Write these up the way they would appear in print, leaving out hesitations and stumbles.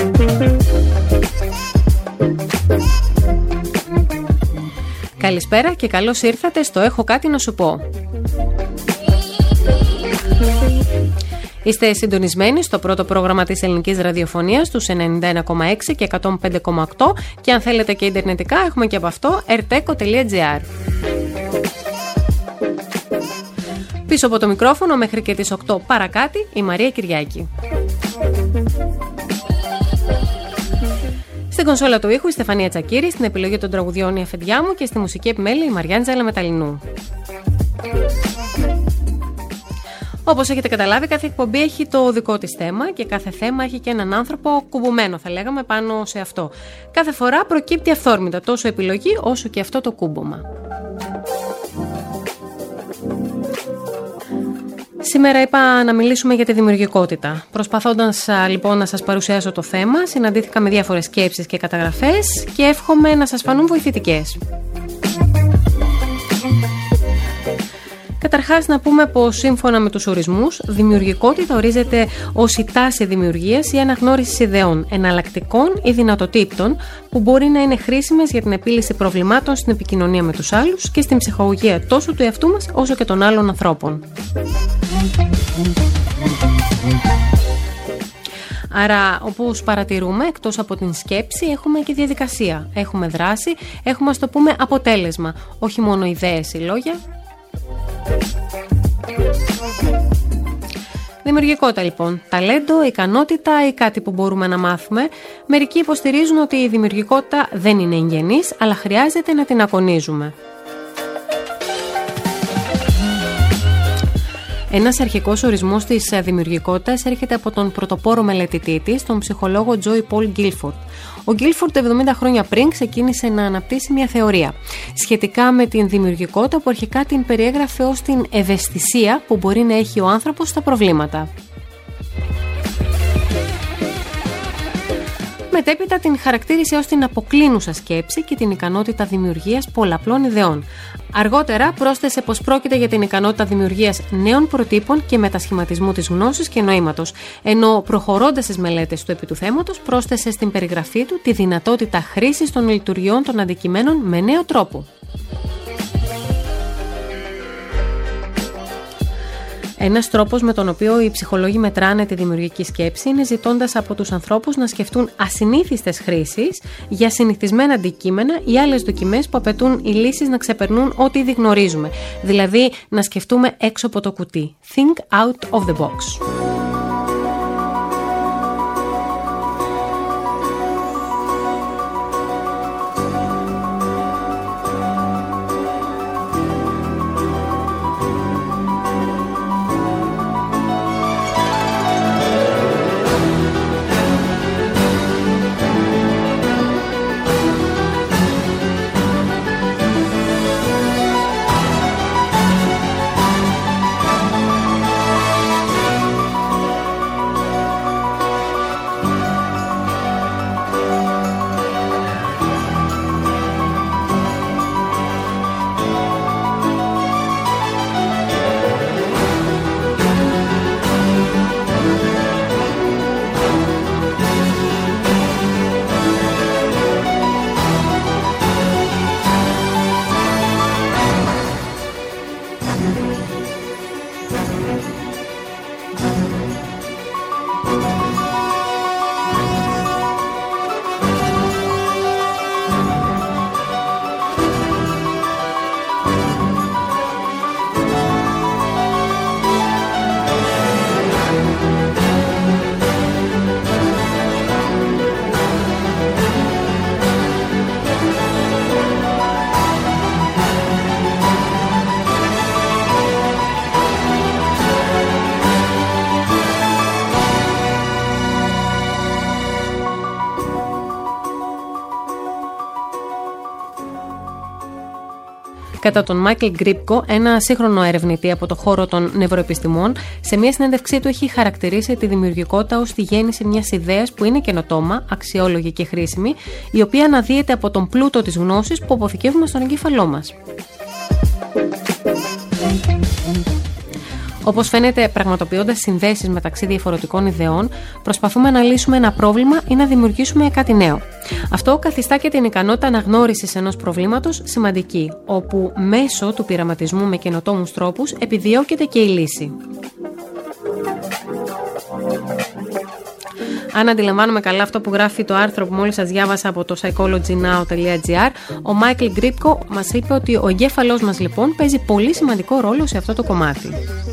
Καλησπέρα και καλώς ήρθατε στο «Έχω κάτι να σου πω». Είστε συντονισμένοι στο πρώτο πρόγραμμα της ελληνικής ραδιοφωνίας στους 91,6 και 105,8 και αν θέλετε και ιντερνετικά έχουμε και από αυτό rteco.gr. Πίσω από το μικρόφωνο μέχρι και τις 8 παρακάτι η Μαρία Κυριάκη. Στην κονσόλα του ήχου η Στεφανία Τσακύρη, στην επιλογή των τραγουδιών η Αφεντιά μου και στη μουσική επιμέλεια η Μαριάντζελα Μεταλλινού. Όπως έχετε καταλάβει, κάθε εκπομπή έχει το δικό της θέμα και κάθε θέμα έχει και έναν άνθρωπο κουμπωμένο, θα λέγαμε, πάνω σε αυτό. Κάθε φορά προκύπτει αυθόρμητα τόσο επιλογή όσο και αυτό το κούμπομα. Σήμερα είπα να μιλήσουμε για τη δημιουργικότητα. Προσπαθώντας λοιπόν να σας παρουσιάσω το θέμα, συναντήθηκα με διάφορες σκέψεις και καταγραφές και εύχομαι να σας φανούν βοηθητικές. Καταρχάς να πούμε πως σύμφωνα με τους ορισμούς, δημιουργικότητα ορίζεται ως η τάση δημιουργίας ή αναγνώρισης ιδεών, εναλλακτικών ή δυνατοτήτων που μπορεί να είναι χρήσιμες για την επίλυση προβλημάτων στην επικοινωνία με τους άλλους και στην ψυχαγωγία τόσο του εαυτού μας όσο και των άλλων ανθρώπων. Άρα, όπως παρατηρούμε, εκτός από την σκέψη, έχουμε και διαδικασία. Έχουμε δράση, έχουμε, ας το πούμε, αποτέλεσμα. Όχι μόνο ιδέες ή λόγια. Δημιουργικότητα λοιπόν, ταλέντο, ικανότητα ή κάτι που μπορούμε να μάθουμε. Μερικοί υποστηρίζουν ότι η δημιουργικότητα δεν είναι εγγενής, αλλά χρειάζεται να την ακονίζουμε. Ένας αρχικός ορισμός της δημιουργικότητας έρχεται από τον πρωτοπόρο μελετητή της, τον ψυχολόγο Joy Paul Guilford. Ο Guilford 70 χρόνια πριν ξεκίνησε να αναπτύσσει μια θεωρία σχετικά με την δημιουργικότητα που αρχικά την περιέγραφε ως την ευαισθησία που μπορεί να έχει ο άνθρωπος στα προβλήματα. Μετέπειτα την χαρακτήρισε ως την αποκλίνουσα σκέψη και την ικανότητα δημιουργίας πολλαπλών ιδεών. Αργότερα πρόσθεσε πως πρόκειται για την ικανότητα δημιουργίας νέων προτύπων και μετασχηματισμού της γνώσης και νοήματος, ενώ προχωρώντας στις μελέτες του επί του θέματος πρόσθεσε στην περιγραφή του τη δυνατότητα χρήσης των λειτουργιών των αντικειμένων με νέο τρόπο. Ένας τρόπος με τον οποίο οι ψυχολόγοι μετράνε τη δημιουργική σκέψη είναι ζητώντας από τους ανθρώπους να σκεφτούν ασυνήθιστες χρήσεις για συνηθισμένα αντικείμενα ή άλλες δοκιμές που απαιτούν οι λύσεις να ξεπερνούν ό,τι ήδη γνωρίζουμε. Δηλαδή, να σκεφτούμε έξω από το κουτί. Think out of the box. Κατά τον Μάικλ Γκρίπκο, ένα σύγχρονο ερευνητή από το χώρο των νευροεπιστημών, σε μια συνέντευξή του έχει χαρακτηρίσει τη δημιουργικότητα ως τη γέννηση μιας ιδέας που είναι καινοτόμα, αξιόλογη και χρήσιμη, η οποία αναδύεται από τον πλούτο της γνώσης που αποθηκεύουμε στον εγκέφαλό μας. Όπως φαίνεται, πραγματοποιώντας συνδέσεις μεταξύ διαφορετικών ιδεών, προσπαθούμε να λύσουμε ένα πρόβλημα ή να δημιουργήσουμε κάτι νέο. Αυτό καθιστά και την ικανότητα αναγνώρισης ενός προβλήματος σημαντική, όπου μέσω του πειραματισμού με καινοτόμους τρόπους επιδιώκεται και η λύση. Αν αντιλαμβάνομαι καλά αυτό που γράφει το άρθρο που μόλις σας διάβασα από το psychologynow.gr, ο Μάικλ Γκρίπκο μας είπε ότι ο εγκέφαλός μας λοιπόν παίζει πολύ σημαντικό ρόλο σε αυτό το κομμάτι.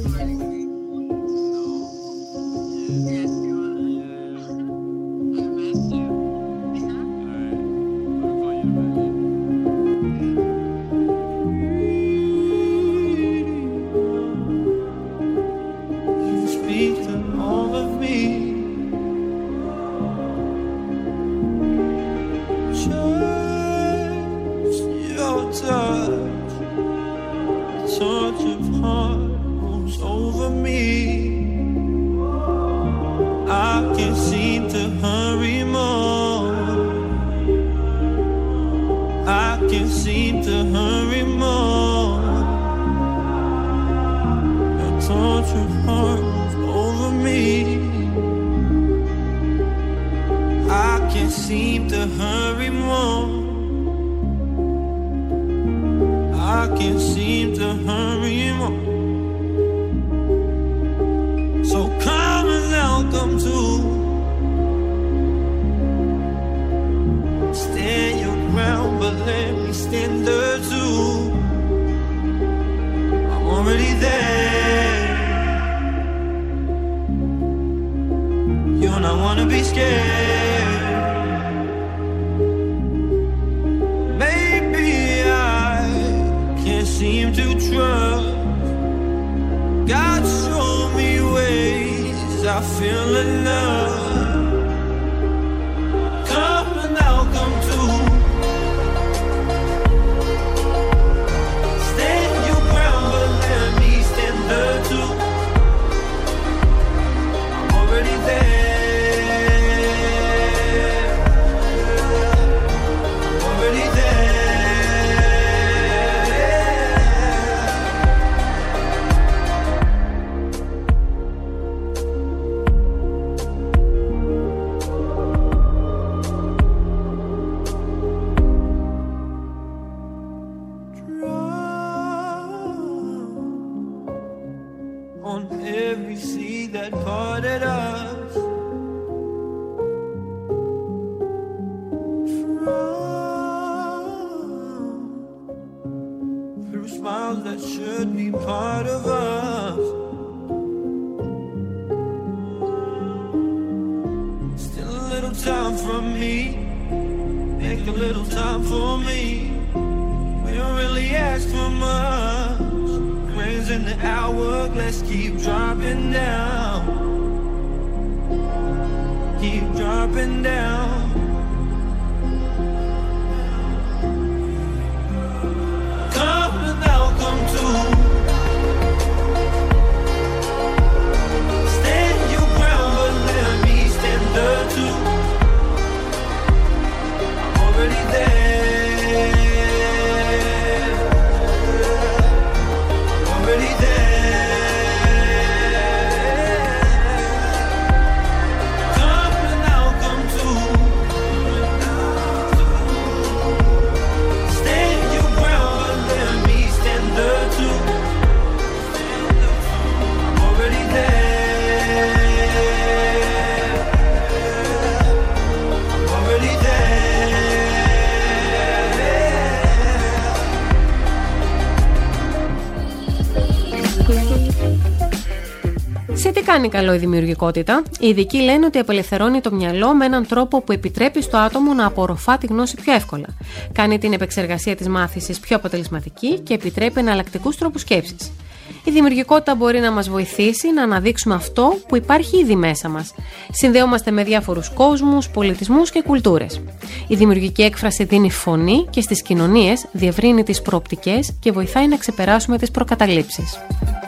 Κάνει καλό η δημιουργικότητα. Οι ειδικοί λένε ότι απελευθερώνει το μυαλό με έναν τρόπο που επιτρέπει στο άτομο να απορροφά τη γνώση πιο εύκολα. Κάνει την επεξεργασία της μάθησης πιο αποτελεσματική και επιτρέπει εναλλακτικούς τρόπους σκέψης. Η δημιουργικότητα μπορεί να μας βοηθήσει να αναδείξουμε αυτό που υπάρχει ήδη μέσα μας. Συνδεόμαστε με διάφορους κόσμους, πολιτισμούς και κουλτούρες. Η δημιουργική έκφραση δίνει φωνή και στις κοινωνίες διευρύνει τις προοπτικές και βοηθάει να ξεπεράσουμε τις προκαταλήψεις.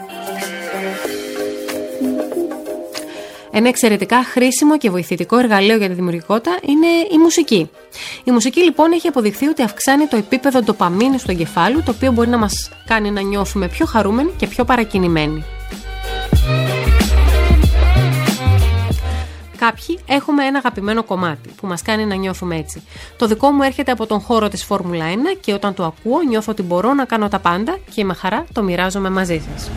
Ένα εξαιρετικά χρήσιμο και βοηθητικό εργαλείο για τη δημιουργικότητα είναι η μουσική. Η μουσική λοιπόν έχει αποδειχθεί ότι αυξάνει το επίπεδο ντοπαμίνης του εγκεφάλου, το οποίο μπορεί να μας κάνει να νιώθουμε πιο χαρούμενοι και πιο παρακινημένοι. Κάποιοι έχουμε ένα αγαπημένο κομμάτι που μας κάνει να νιώθουμε έτσι. Το δικό μου έρχεται από τον χώρο της Φόρμουλα 1 και όταν το ακούω νιώθω ότι μπορώ να κάνω τα πάντα και με χαρά το μοιράζομαι μαζί σας.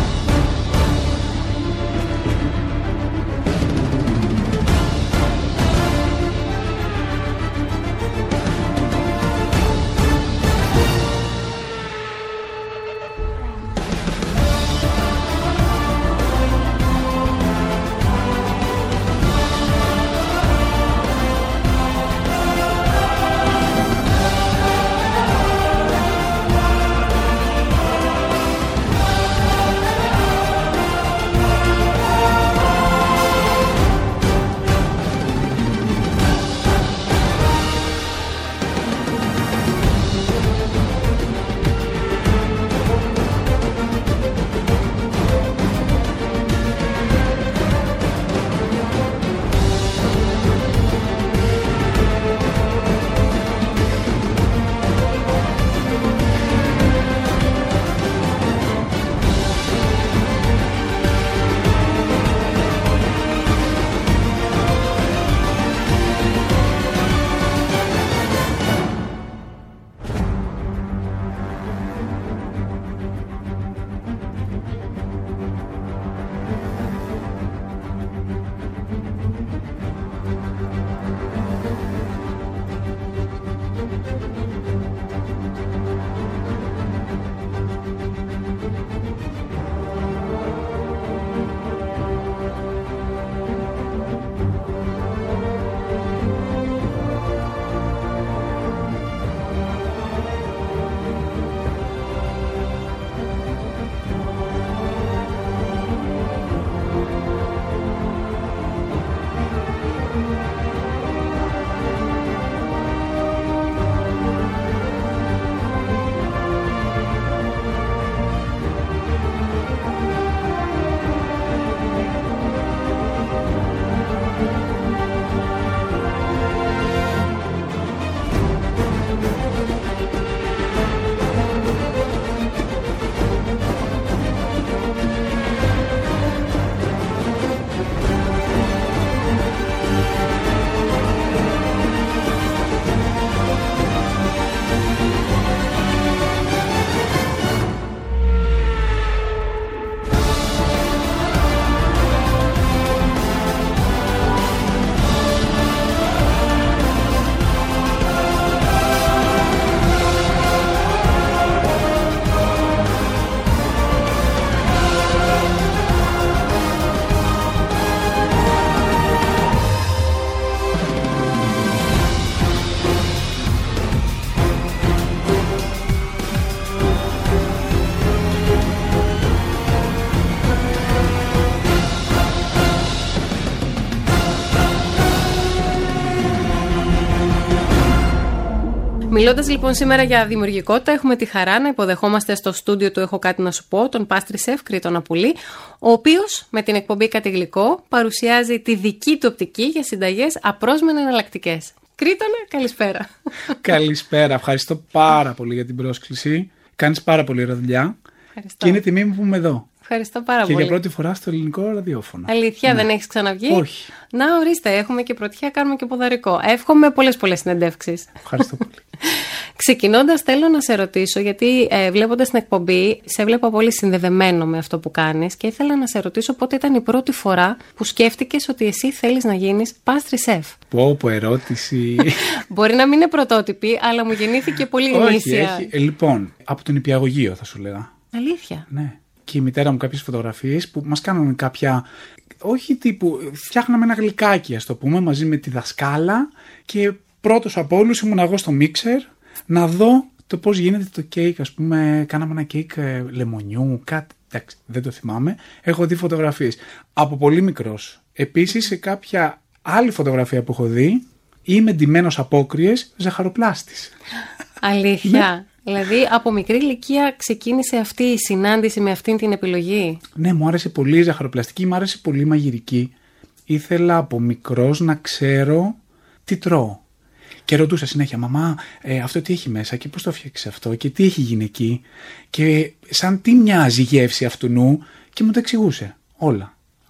Μιλώντας λοιπόν σήμερα για δημιουργικότητα, έχουμε τη χαρά να υποδεχόμαστε στο στούντιο του «Έχω κάτι να σου πω» τον Πάστρη Σεφ Κρήτονα Πουλή, ο οποίος με την εκπομπή Κάτι Γλυκό παρουσιάζει τη δική του οπτική για συνταγές απρόσμενα εναλλακτικές. Κρήτονα, καλησπέρα. Καλησπέρα, ευχαριστώ πάρα πολύ για την πρόσκληση. Κάνεις πάρα πολύ ωραία δουλειά. Ευχαριστώ. Και είναι τιμή μου που είμαι εδώ. Ευχαριστώ πάρα και πολύ. Και για πρώτη φορά στο ελληνικό ραδιόφωνο. Αλήθεια, δεν έχεις ξαναβγεί? Όχι. Να, ορίστε, έχουμε και πρωτιά, κάνουμε και ποδαρικό. Εύχομαι πολλές συνεντεύξεις. Ευχαριστώ πολύ. Ξεκινώντας, θέλω να σε ρωτήσω, γιατί βλέποντας την εκπομπή, σε βλέπω πολύ συνδεδεμένο με αυτό που κάνεις και ήθελα να σε ρωτήσω πότε ήταν η πρώτη φορά που σκέφτηκες ότι εσύ θέλεις να γίνεις Πάστρη Σεφ. Πω, ερώτηση. Μπορεί να μην είναι πρωτότυπη, αλλά μου γεννήθηκε πολύ γνήσια. Όχι, λοιπόν, από τον νηπιαγωγείο θα σου λέγα. Αλήθεια? Ναι. Και η μητέρα μου κάποιες φωτογραφίες που μας κάνανε κάποια. Όχι τύπου. Φτιάχναμε ένα γλυκάκι, ας το πούμε, μαζί με τη δασκάλα και πρώτος από όλους ήμουν εγώ στο μίξερ να δω το πώς γίνεται το κέικ. Ας πούμε, κάναμε ένα κέικ λεμονιού, κάτι. Εντάξει, δεν το θυμάμαι. Έχω δει φωτογραφίες από πολύ μικρός. Επίσης, σε κάποια άλλη φωτογραφία που έχω δει, είμαι ντυμένος απόκριες ζαχαροπλάστης. Αλήθεια? Δηλαδή, από μικρή ηλικία ξεκίνησε αυτή η συνάντηση με αυτήν την επιλογή. Ναι, μου άρεσε πολύ η ζαχαροπλαστική, μου άρεσε πολύ η μαγειρική. Ήθελα από μικρός να ξέρω τι τρώω. Και ρωτούσα συνέχεια, μαμά, αυτό τι έχει μέσα και πώς το φτιάξεις αυτό και τι έχει γίνει εκεί. Και σαν τι μοιάζει η γεύση αυτού νου και μου το εξηγούσε όλα.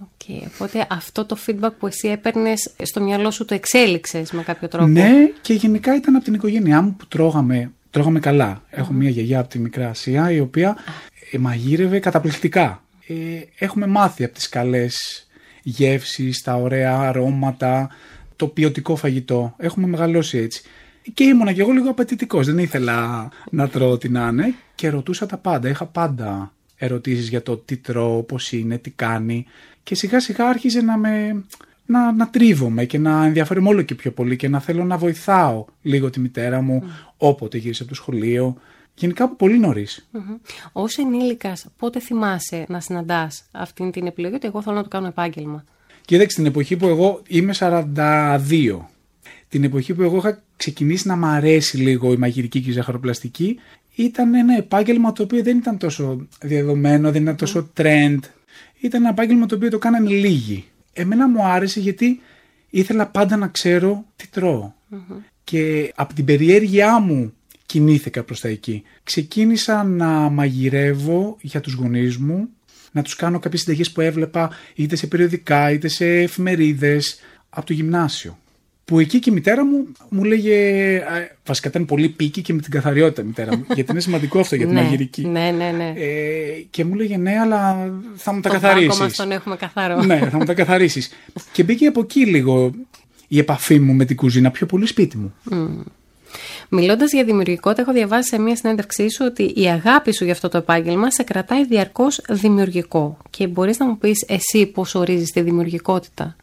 Okay, οπότε αυτό το feedback που εσύ έπαιρνες στο μυαλό σου το εξέλιξες με κάποιο τρόπο. Ναι, και γενικά ήταν από την οικογένειά μου που τρώγαμε καλά. Έχω μια γιαγιά από τη Μικρά Ασία η οποία μαγείρευε καταπληκτικά. Έχουμε μάθει από τις καλές γεύσεις, τα ωραία αρώματα, το ποιοτικό φαγητό. Έχουμε μεγαλώσει έτσι. Και ήμουνα και εγώ λίγο απαιτητικός. Δεν ήθελα να τρώω ό,τι να είναι και ρωτούσα τα πάντα. Είχα πάντα ερωτήσεις για το τι τρώω, πώς είναι, τι κάνει. Και σιγά σιγά άρχιζε να τρίβομαι και να ενδιαφέρομαι όλο και πιο πολύ και να θέλω να βοηθάω λίγο τη μητέρα μου όποτε γύρισε από το σχολείο. Γενικά από πολύ νωρίς. Ως ενήλικας, πότε θυμάσαι να συναντάς αυτή την επιλογή ότι εγώ θέλω να το κάνω επάγγελμα? Κοίταξε, την εποχή που εγώ είμαι 42, την εποχή που εγώ είχα ξεκινήσει να μ' αρέσει λίγο η μαγειρική και η ζαχαροπλαστική, ήταν ένα επάγγελμα το οποίο δεν ήταν τόσο διαδεδομένο, δεν ήταν τόσο trend. Ήταν ένα επάγγελμα το οποίο το κάνανε λίγοι. Εμένα μου άρεσε γιατί ήθελα πάντα να ξέρω τι τρώω. Και από την περιέργειά μου κινήθηκα προς τα εκεί. Ξεκίνησα να μαγειρεύω για τους γονείς μου, να τους κάνω κάποιες συνταγές που έβλεπα είτε σε περιοδικά είτε σε εφημερίδες από το γυμνάσιο. Που εκεί και η μητέρα μου λέγε, βασικά ήταν πολύ πίκη και με την καθαριότητα η μητέρα μου, γιατί είναι σημαντικό αυτό για τη μαγειρική. Ναι. Και μου λέγε ναι, αλλά θα μου τα καθαρίσεις. Το μας τον έχουμε καθαρό. Ναι, θα μου τα καθαρίσεις. Και μπήκε από εκεί λίγο η επαφή μου με την κουζίνα, πιο πολύ σπίτι μου. Μιλώντας για δημιουργικότητα, έχω διαβάσει σε μια συνέντευξή σου ότι η αγάπη σου για αυτό το επάγγελμα σε κρατάει διαρκώς δημιουργικό. Και μπορείς να μου πεις εσύ πώς ορίζεις τη δημιουργικότητα?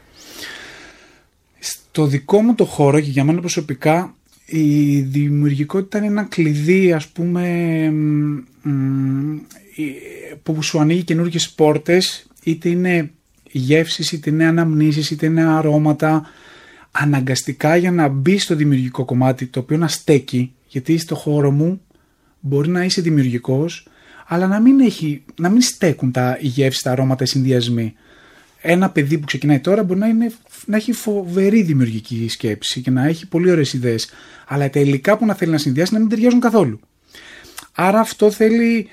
Στο δικό μου το χώρο και για μένα προσωπικά η δημιουργικότητα είναι ένα κλειδί, ας πούμε, που σου ανοίγει καινούργιες πόρτες, είτε είναι γεύσεις, είτε είναι αναμνήσεις, είτε είναι αρώματα, αναγκαστικά για να μπει στο δημιουργικό κομμάτι, το οποίο να στέκει, γιατί στο χώρο μου μπορεί να είσαι δημιουργικός, αλλά να μην στέκουν οι γεύσεις, τα αρώματα, οι συνδυασμοί. Ένα παιδί που ξεκινάει τώρα μπορεί να έχει φοβερή δημιουργική σκέψη και να έχει πολύ ωραίες ιδέες, αλλά τα υλικά που να θέλει να συνδυάσει να μην ταιριάζουν καθόλου. Άρα αυτό θέλει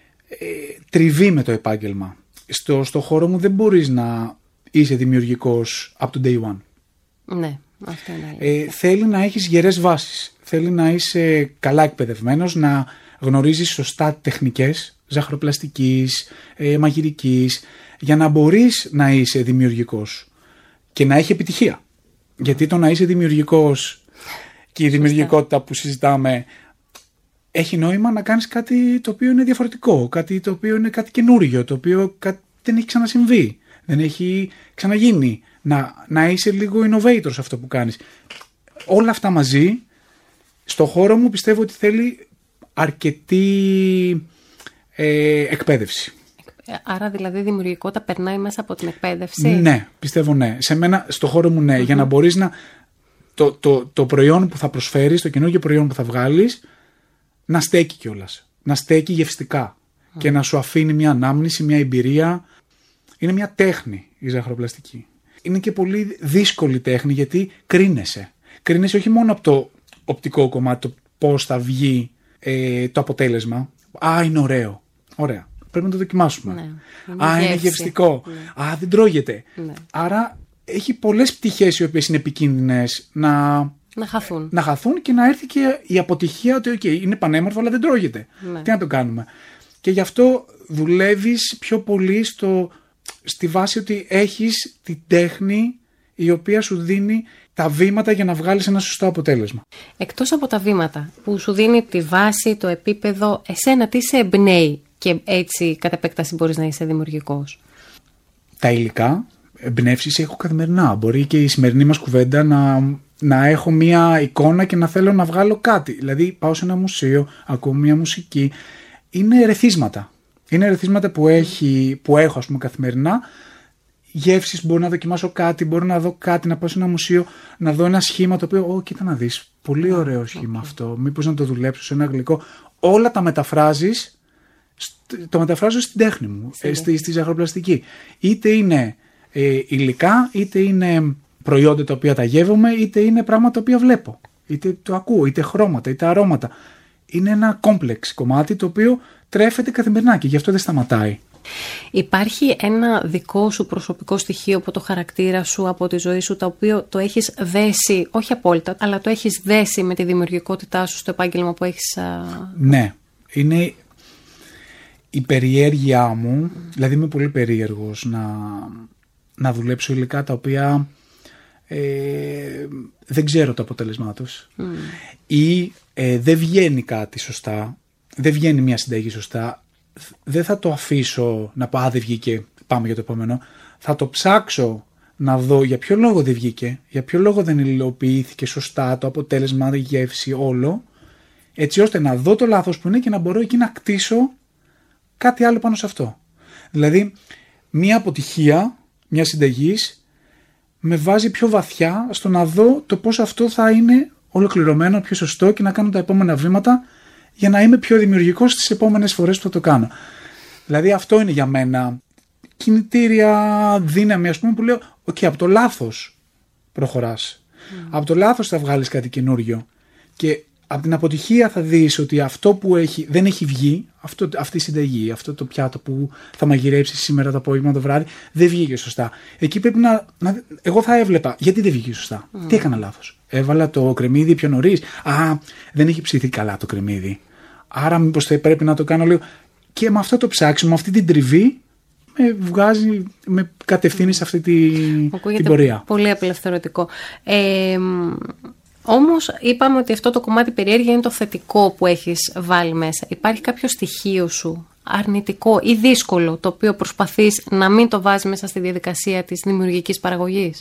τριβή με το επάγγελμα. Στο χώρο μου δεν μπορείς να είσαι δημιουργικός από το day one. Ναι, αυτό είναι. Θέλει να έχεις γερές βάσεις. Θέλει να είσαι καλά εκπαιδευμένος, να γνωρίζεις σωστά τεχνικές ζαχαροπλαστικής, μαγειρικής, για να μπορείς να είσαι δημιουργικός και να έχει επιτυχία. Γιατί το να είσαι δημιουργικός και η δημιουργικότητα που συζητάμε έχει νόημα να κάνεις κάτι το οποίο είναι διαφορετικό, κάτι το οποίο είναι κάτι καινούργιο, το οποίο δεν έχει ξανασυμβεί, δεν έχει ξαναγίνει. Να είσαι λίγο innovator σε αυτό που κάνεις. Όλα αυτά μαζί, στο χώρο μου πιστεύω ότι θέλει αρκετή εκπαίδευση. Άρα δηλαδή η δημιουργικότητα περνάει μέσα από την εκπαίδευση. Ναι, πιστεύω ναι. Σε μένα, στο χώρο μου ναι. Για να μπορείς το προϊόν που θα προσφέρεις, το καινούργιο προϊόν που θα βγάλεις, να στέκει κιόλας. Να στέκει γευστικά. Και να σου αφήνει μια ανάμνηση, μια εμπειρία. Είναι μια τέχνη η ζαχαροπλαστική. Είναι και πολύ δύσκολη τέχνη γιατί κρίνεσαι. Κρίνεσαι όχι μόνο από το οπτικό κομμάτι, το πώς θα βγει το αποτέλεσμα. Είναι ωραίο. Ωραία. Πρέπει να το δοκιμάσουμε. Ναι, είναι γευστικό. Ναι. Δεν τρώγεται. Ναι. Άρα έχει πολλές πτυχές οι οποίες είναι επικίνδυνες να χαθούν και να έρθει και η αποτυχία ότι είναι πανέμορφο αλλά δεν τρώγεται. Ναι. Τι να το κάνουμε. Και γι' αυτό δουλεύεις πιο πολύ στη βάση ότι έχεις τη τέχνη η οποία σου δίνει τα βήματα για να βγάλεις ένα σωστό αποτέλεσμα. Εκτός από τα βήματα που σου δίνει τη βάση, το επίπεδο, εσένα τι σε εμπνέει και έτσι κατ' επέκταση μπορείς να είσαι δημιουργικός? Τα υλικά, εμπνεύσεις έχω καθημερινά. Μπορεί και η σημερινή μας κουβέντα να έχω μία εικόνα και να θέλω να βγάλω κάτι. Δηλαδή πάω σε ένα μουσείο, ακούω μία μουσική. Είναι ερεθίσματα. Είναι ερεθίσματα που έχω ας πούμε καθημερινά. Γεύσεις, μπορώ να δοκιμάσω κάτι, μπορώ να δω κάτι, να πάω σε ένα μουσείο, να δω ένα σχήμα το οποίο, κοίτα να δεις, πολύ ωραίο σχήμα αυτό, μήπως να το δουλέψω σε ένα γλυκό. Όλα τα μεταφράζεις, το μεταφράζω στην τέχνη μου, στη ζαχαροπλαστική. Είτε είναι υλικά, είτε είναι προϊόντα τα οποία τα γεύομαι, είτε είναι πράγματα τα οποία βλέπω. Είτε το ακούω, είτε χρώματα, είτε αρώματα. Είναι ένα κόμπλεξ κομμάτι το οποίο τρέφεται καθημερινά και γι' αυτό δεν σταματάει. Υπάρχει ένα δικό σου προσωπικό στοιχείο από το χαρακτήρα σου, από τη ζωή σου, το οποίο το έχεις δέσει, όχι απόλυτα, αλλά το έχεις δέσει με τη δημιουργικότητά σου στο επάγγελμα που έχεις... Ναι, είναι η περιέργειά μου, δηλαδή είμαι πολύ περίεργος να δουλέψω υλικά τα οποία δεν ξέρω το αποτέλεσμά τους ή δεν βγαίνει κάτι σωστά, δεν βγαίνει μια συνταγή σωστά. Δεν θα το αφήσω να πω δεν βγήκε, πάμε για το επόμενο. Θα το ψάξω να δω για ποιο λόγο δεν βγήκε, για ποιο λόγο δεν υλοποιήθηκε σωστά το αποτέλεσμα, η γεύση, όλο, έτσι ώστε να δω το λάθος που είναι και να μπορώ εκεί να κτίσω κάτι άλλο πάνω σε αυτό. Δηλαδή, μια αποτυχία μια συνταγής με βάζει πιο βαθιά στο να δω το πώς αυτό θα είναι ολοκληρωμένο, πιο σωστό και να κάνω τα επόμενα βήματα για να είμαι πιο δημιουργικός στις επόμενες φορές που θα το κάνω. Δηλαδή αυτό είναι για μένα κινητήρια δύναμη, ας πούμε, που λέω από το λάθος προχωράς. Από το λάθος θα βγάλεις κάτι καινούριο. Και από την αποτυχία θα δεις ότι αυτό που δεν έχει βγει, αυτή η συνταγή, αυτό το πιάτο που θα μαγειρέψεις σήμερα το απόγευμα, το βράδυ, δεν βγήκε σωστά. Εκεί πρέπει εγώ θα έβλεπα γιατί δεν βγήκε σωστά. Τι έκανα λάθος. Έβαλα το κρεμμύδι πιο νωρίς. Δεν έχει ψηθεί καλά το κρεμμύδι. Άρα μήπως πρέπει να το κάνω λίγο. Και με αυτό το ψάξιμο, αυτή την τριβή, με κατευθύνει σε αυτή την πορεία. Πολύ απελευθερωτικό. Όμως είπαμε ότι αυτό το κομμάτι περιέργεια είναι το θετικό που έχεις βάλει μέσα. Υπάρχει κάποιο στοιχείο σου αρνητικό ή δύσκολο το οποίο προσπαθείς να μην το βάζεις μέσα στη διαδικασία της δημιουργικής παραγωγής?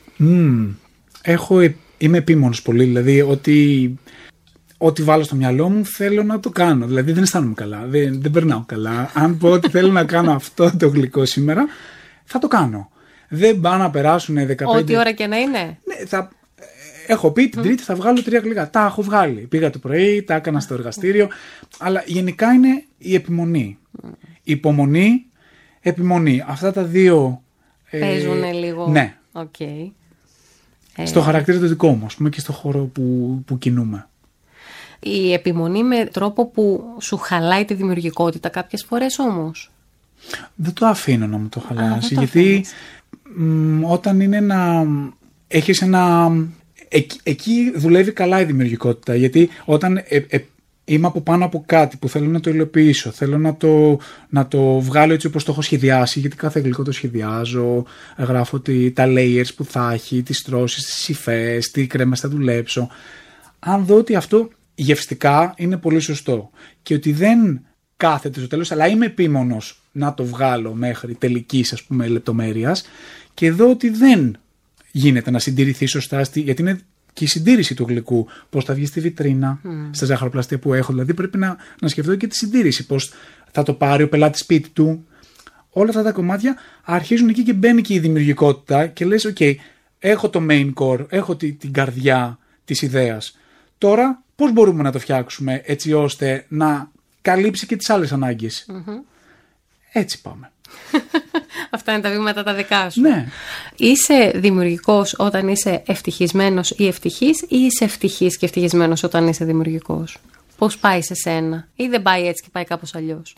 Είμαι επίμονος πολύ, δηλαδή ό,τι βάλω στο μυαλό μου θέλω να το κάνω. Δηλαδή δεν αισθάνομαι καλά, δεν περνάω καλά. Αν πω ότι θέλω να κάνω αυτό το γλυκό σήμερα, θα το κάνω. Δεν πάω να περάσουν 15... Ό,τι ώρα και να είναι. Ναι, έχω πει την Τρίτη θα βγάλω 3 γλυκά. Τα έχω βγάλει. Πήγα το πρωί, τα έκανα στο εργαστήριο. Αλλά γενικά είναι η επιμονή. Υπομονή, επιμονή. Αυτά τα δύο... παίζουν λίγο. Ναι. Okay. Στο χαρακτήρα το δικό μου, ας πούμε, και στο χώρο που κινούμε. Η επιμονή με τρόπο που σου χαλάει τη δημιουργικότητα κάποιες φορές όμως. Δεν το αφήνω να μου το χαλάσει, γιατί όταν είναι έχεις εκεί δουλεύει καλά η δημιουργικότητα, γιατί όταν είμαι από πάνω από κάτι που θέλω να το υλοποιήσω, θέλω να το βγάλω έτσι όπως το έχω σχεδιάσει, γιατί κάθε γλυκό το σχεδιάζω, γράφω τα layers που θα έχει, τις στρώσεις, τις υφές, τι κρέμες θα δουλέψω. Αν δω ότι αυτό γευστικά είναι πολύ σωστό και ότι δεν κάθεται στο τέλος, αλλά είμαι επίμονος να το βγάλω μέχρι τελικής, ας πούμε, λεπτομέρειας, και δω ότι δεν γίνεται να συντηρηθεί σωστά, γιατί είναι και η συντήρηση του γλυκού, πώς θα βγει στη βιτρίνα, στα ζαχαροπλαστεία που έχω, δηλαδή πρέπει να σκεφτώ και τη συντήρηση, πώς θα το πάρει ο πελάτης σπίτι του. Όλα αυτά τα κομμάτια αρχίζουν εκεί και μπαίνει και η δημιουργικότητα και λες έχω το main core, έχω την καρδιά της ιδέας. Τώρα πώς μπορούμε να το φτιάξουμε έτσι ώστε να καλύψει και τις άλλες ανάγκες. Έτσι πάμε. Αυτά είναι τα βήματα τα δικά σου. Ναι. Είσαι δημιουργικός όταν είσαι ευτυχισμένος ή ευτυχής, ή είσαι ευτυχής και ευτυχισμένος όταν είσαι δημιουργικός? Πώς πάει σε σένα? Ή δεν πάει έτσι και πάει κάπως αλλιώς?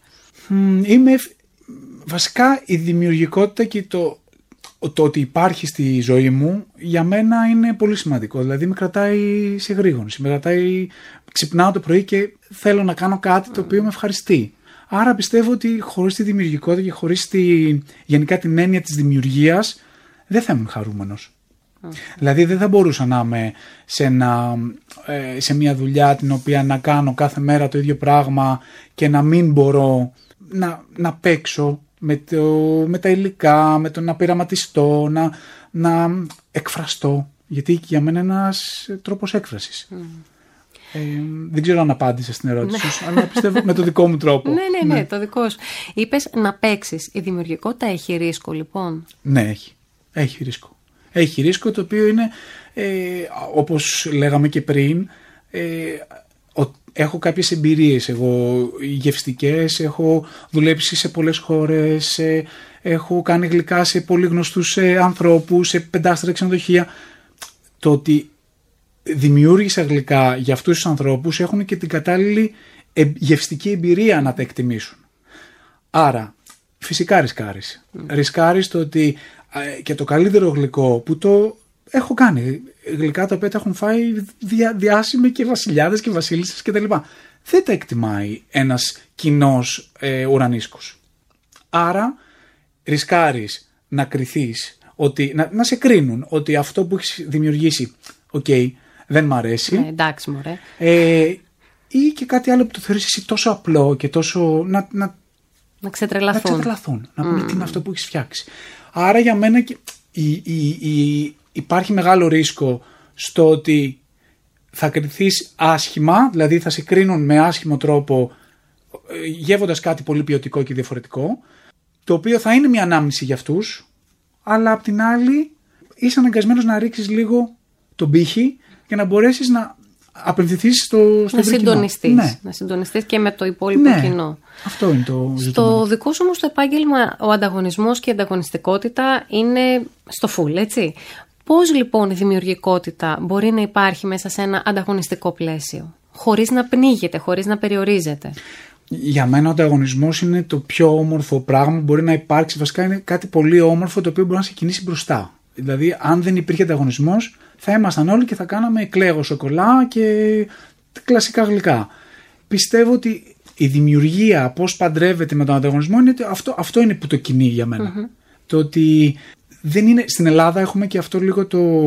Βασικά η δημιουργικότητα και το ότι υπάρχει στη ζωή μου για μένα είναι πολύ σημαντικό. Δηλαδή με κρατάει σε γρήγορση. Ξυπνάω το πρωί και θέλω να κάνω κάτι το οποίο με ευχαριστεί. Άρα πιστεύω ότι χωρίς τη δημιουργικότητα και χωρίς γενικά την έννοια της δημιουργίας δεν θα ήμουν χαρούμενος. Δηλαδή δεν θα μπορούσα να είμαι σε μια δουλειά την οποία να κάνω κάθε μέρα το ίδιο πράγμα και να μην μπορώ να παίξω με τα υλικά, με το να πειραματιστώ, να εκφραστώ. Γιατί για μένα είναι ένας τρόπος έκφρασης. Δεν ξέρω αν απάντησα στην ερώτηση σου, αλλά πιστεύω με το δικό μου τρόπο. Ναι, το δικό σου. Είπες να παίξεις. Η δημιουργικότητα έχει ρίσκο, λοιπόν? Ναι, έχει ρίσκο. Έχει ρίσκο, το οποίο είναι, όπως λέγαμε και πριν, έχω κάποιες εμπειρίες εγώ γευστικές, έχω δουλέψει σε πολλές χώρες, έχω κάνει γλυκά σε πολύ γνωστούς ανθρώπους, σε 5-4 ξενοδοχεία. Το ότι δημιούργησα γλυκά για αυτούς τους ανθρώπους έχουν και την κατάλληλη γευστική εμπειρία να τα εκτιμήσουν. Άρα Φυσικά ρισκάρεις. Ρισκάρεις το ότι και το καλύτερο γλυκό που το έχω κάνει, γλυκά τα οποία τα έχουν φάει διάσημοι και βασιλιάδες και βασίλισσες κτλ. Δεν τα εκτιμάει ένας κοινός ουρανίσκος. Άρα ρισκάρεις να κριθείς, ότι, να σε κρίνουν ότι αυτό που έχεις δημιουργήσει, δεν μ' αρέσει. Εντάξει μωρέ. Ή και κάτι άλλο που το θεωρείς εσύ τόσο απλό και τόσο να ξετρελαθούν. Να πούνε τι είναι αυτό που έχεις φτιάξει. Άρα για μένα υπάρχει μεγάλο ρίσκο στο ότι θα κριθείς άσχημα, δηλαδή θα σε κρίνουν με άσχημο τρόπο γεύοντας κάτι πολύ ποιοτικό και διαφορετικό, το οποίο θα είναι μια ανάμνηση για αυτούς, αλλά απ' την άλλη είσαι αναγκασμένος να ρίξεις λίγο τον πύχη για να μπορέσεις να απευθυνθείς στο συντονιστείς. Ναι. Να συντονιστείς και με το υπόλοιπο κοινό. Αυτό είναι το ζήτημα. Στο δικό σου όμως το επάγγελμα ο ανταγωνισμός και η ανταγωνιστικότητα είναι στο φουλ, έτσι. Πώς λοιπόν η δημιουργικότητα μπορεί να υπάρχει μέσα σε ένα ανταγωνιστικό πλαίσιο, χωρίς να πνίγεται, χωρίς να περιορίζεται? Για μένα ο ανταγωνισμός είναι το πιο όμορφο πράγμα που μπορεί να υπάρξει. Βασικά είναι κάτι πολύ όμορφο το οποίο μπορεί να σε κινήσει μπροστά. Δηλαδή, αν δεν υπήρχε ανταγωνισμός, θα ήμασταν όλοι και θα κάναμε κλαίγω σοκολά και κλασικά γλυκά. Πιστεύω ότι η δημιουργία, πώς παντρεύεται με τον ανταγωνισμό, αυτό είναι που το κινεί για μένα. Το ότι δεν είναι. Στην Ελλάδα έχουμε και αυτό λίγο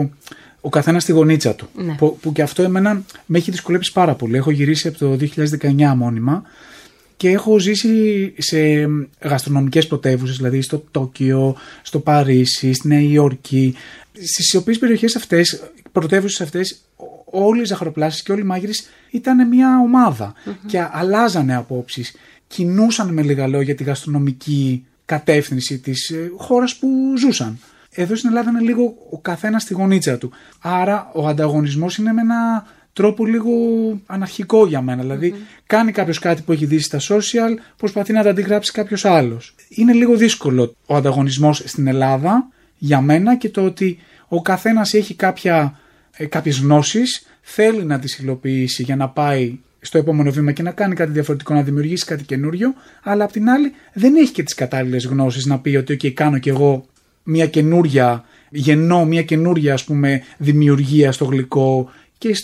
ο καθένας στη γωνίτσα του. Ναι. Που και αυτό εμένα με έχει δυσκολέψει πάρα πολύ. Έχω γυρίσει από το 2019 μόνιμα και έχω ζήσει σε γαστρονομικές πρωτεύουσες, δηλαδή στο Τόκιο, στο Παρίσι, στη Νέα Υόρκη, στις οποίες περιοχές αυτές, πρωτεύουσες αυτές, όλοι οι ζαχαροπλάστες και όλοι οι μάγειρες ήταν μια ομάδα και αλλάζανε απόψεις, κινούσαν με λίγα λόγια τη γαστρονομική κατεύθυνση της χώρας που ζούσαν. Εδώ στην Ελλάδα είναι λίγο ο καθένας στη γωνίτσα του. Άρα ο ανταγωνισμός είναι με ένα τρόπο λίγο αναρχικό για μένα. Δηλαδή κάνει κάποιος κάτι που έχει δει στα social, προσπαθεί να τα αντιγράψει κάποιος άλλος. Είναι λίγο δύσκολο ο ανταγωνισμός στην Ελλάδα για μένα και το ότι ο καθένας έχει κάποιες γνώσεις, θέλει να τις υλοποιήσει για να πάει στο επόμενο βήμα και να κάνει κάτι διαφορετικό, να δημιουργήσει κάτι καινούριο, αλλά απ' την άλλη δεν έχει και τις κατάλληλες γνώσεις να πει ότι κάνω κι εγώ μια καινούρια, μια καινούρια ας πούμε δημιουργία στο γλυκό και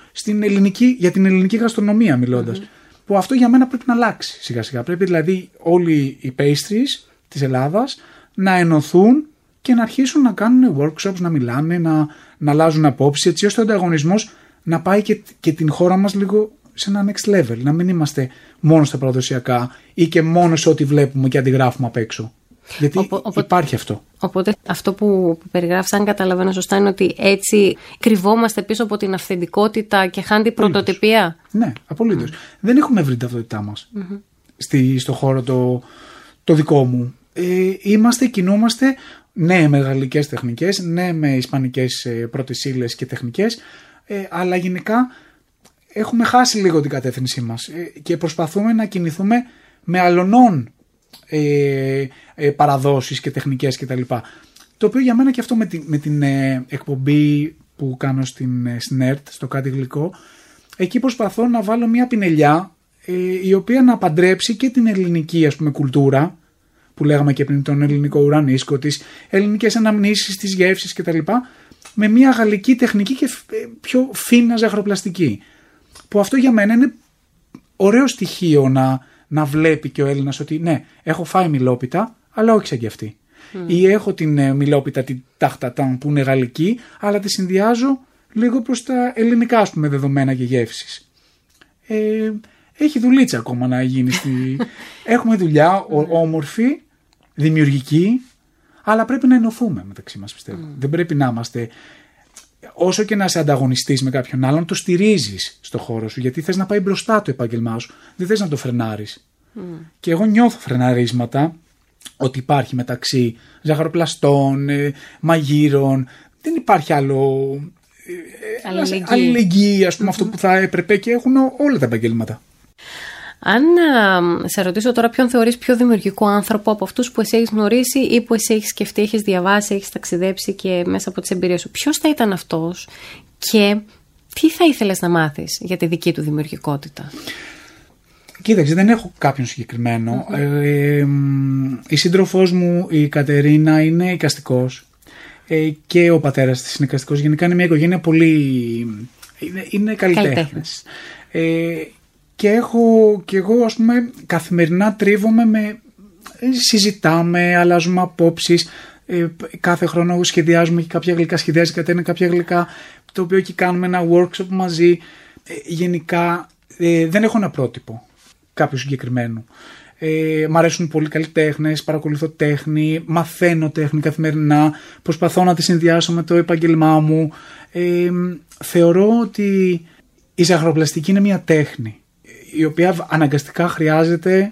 για την ελληνική γαστρονομία μιλώντας. Που αυτό για μένα πρέπει να αλλάξει σιγά σιγά. Πρέπει δηλαδή όλοι οι pastries της Ελλάδας να ενωθούν και να αρχίσουν να κάνουν workshops, να μιλάνε, να αλλάζουν απόψεις, έτσι ώστε ο ανταγωνισμός να πάει και την χώρα μας λίγο σε ένα next level. Να μην είμαστε μόνο στα παραδοσιακά ή και μόνο σε ό,τι βλέπουμε και αντιγράφουμε απ' έξω. Γιατί υπάρχει αυτό. Οπότε αυτό που περιγράφεις, αν καταλαβαίνω σωστά, είναι ότι έτσι κρυβόμαστε πίσω από την αυθεντικότητα και χάνει πρωτοτυπία. Ναι, απολύτως. Δεν έχουμε βρει την ταυτότητά μας στο χώρο το δικό μου. Κινούμαστε, ναι, με γαλλικές τεχνικές, ναι, με ισπανικές πρώτες ύλες και τεχνικές, αλλά γενικά έχουμε χάσει λίγο την κατεύθυνσή μας και προσπαθούμε να κινηθούμε με αλωνών παραδόσεις και τεχνικές κτλ. Το οποίο για μένα και αυτό με την εκπομπή που κάνω στην ΕΡΤ, στο Κάτι Γλυκό, εκεί προσπαθώ να βάλω μια πινελιά η οποία να παντρέψει και την ελληνική ας πούμε κουλτούρα που λέγαμε και πριν, τον ελληνικό ουρανίσκο, τις ελληνικές αναμνήσεις, τις γεύσεις κτλ. Με μια γαλλική τεχνική και πιο φίνα ζαχαροπλαστική. Που αυτό για μένα είναι ωραίο στοιχείο να βλέπει και ο Έλληνας ότι ναι, έχω φάει μιλόπιτα, αλλά όχι σαν κι αυτή. Ή έχω την μιλόπιτα, την ταχτατάν που είναι γαλλική, αλλά τη συνδυάζω λίγο προς τα ελληνικά ας πούμε δεδομένα και γεύσεις. Έχει δουλίτσα ακόμα να γίνει. Έχουμε δουλειά όμορφη, δημιουργική, αλλά πρέπει να ενωθούμε μεταξύ μας, πιστεύω. Δεν πρέπει να είμαστε, όσο και να είσαι ανταγωνιστής με κάποιον άλλον, το στηρίζεις στο χώρο σου, γιατί θες να πάει μπροστά το επάγγελμά σου, δεν θες να το φρενάρεις. Και εγώ νιώθω φρεναρίσματα ότι υπάρχει μεταξύ ζαχαροπλαστών, μαγείρων, δεν υπάρχει άλλο αλληλεγγύη, ας πούμε, αυτό που θα έπρεπε και έχουν όλα τα επαγγέλματα. Αν σε ρωτήσω τώρα ποιον θεωρείς πιο δημιουργικό άνθρωπο από αυτούς που εσύ έχεις γνωρίσει ή που εσύ έχεις σκεφτεί, έχεις διαβάσει, έχεις ταξιδέψει και μέσα από τις εμπειρίες σου, ποιος θα ήταν αυτός και τι θα ήθελες να μάθεις για τη δική του δημιουργικότητα? Κοίταξε, δεν έχω κάποιον συγκεκριμένο. Η σύντροφός μου, η Κατερίνα, είναι εικαστικός. Και ο πατέρας της είναι εικαστικός. Γενικά είναι μια οικογένεια πολύ... Είναι καλλιτέχνες. Και εγώ, ας πούμε, καθημερινά τρίβομαι συζητάμε, αλλάζουμε απόψεις. Κάθε χρόνο σχεδιάζουμε και κάποια γλυκά, σχεδιάζει Κατερίνα κάποια γλυκά, το οποίο και κάνουμε ένα workshop μαζί. Γενικά δεν έχω ένα πρότυπο κάποιου συγκεκριμένου. Μ' αρέσουν πολύ καλλιτέχνες, παρακολουθώ τέχνη, μαθαίνω τέχνη καθημερινά, προσπαθώ να τη συνδυάσω με το επάγγελμά μου. Θεωρώ ότι η ζαχαροπλαστική είναι μια τέχνη, η οποία αναγκαστικά χρειάζεται